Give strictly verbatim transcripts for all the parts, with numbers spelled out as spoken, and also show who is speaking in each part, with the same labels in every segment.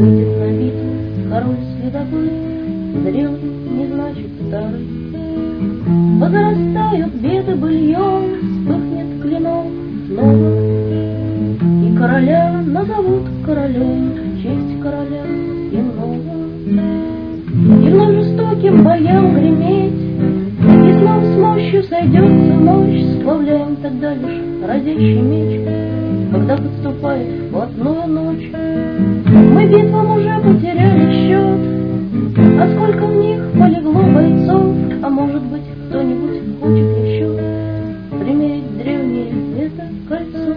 Speaker 1: Выйдет на битву король следопыт, зрелый не значит старый. Возрастают беды быльем, вспыхнет клинок снова, и короля назовут королем в честь короля иного. И вновь жестоким боям греметь, и снова с мощью сойдется мощь, сплавляем тогда лишь разящий меч, когда подступает вплотную ночь. Мы битвам уже потеряли счет, а сколько в них полегло бойцов, а может быть кто-нибудь хочет еще примерить древнее это кольцо.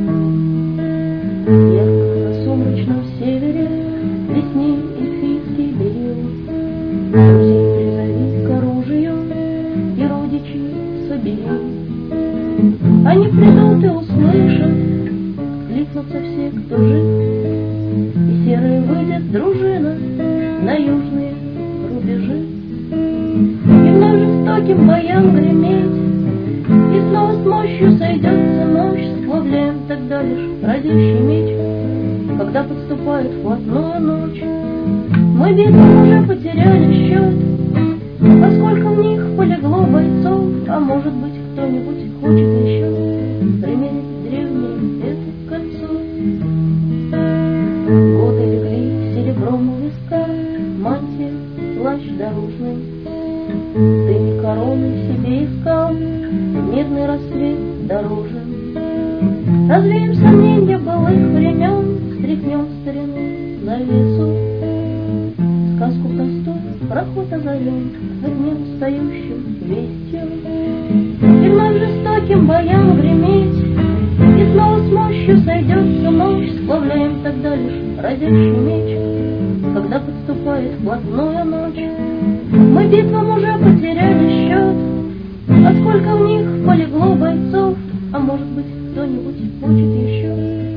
Speaker 1: Ярко на сумрачном севере весне эльфийский берег, друзей призови к оружию и родичей собери. Они придут и услышат, кликнутся все, кто жив, и серая выйдет дружина на южные рубежи. И вновь жестоким боям греметь, и снова с мощью сойдется мощь, сплавляем тогда лишь разящий меч, когда подступает вплотную ночь. Мы битвам уже потеряли счет, а сколько в них полегло бойцов, а может быть кто-нибудь хочет еще примерить древнее это кольцо. Годы легли серебром у виска, мантия, плащ дорожный. Ты не короны себе искал, мирный рассвет дорожен. Развеем сомнения былых времен, стряхнем старину завесу. Сказку простую проход озарен огнем встающим вестью. И вновь жестоким боям греметь, и снова с мощью сойдется мощь, сплавляем тогда лишь разящий меч, когда подступает вплотную ночь. Мы битвам уже потеряли счет, а сколько в них полегло бойцов, а может быть кто-нибудь хочет еще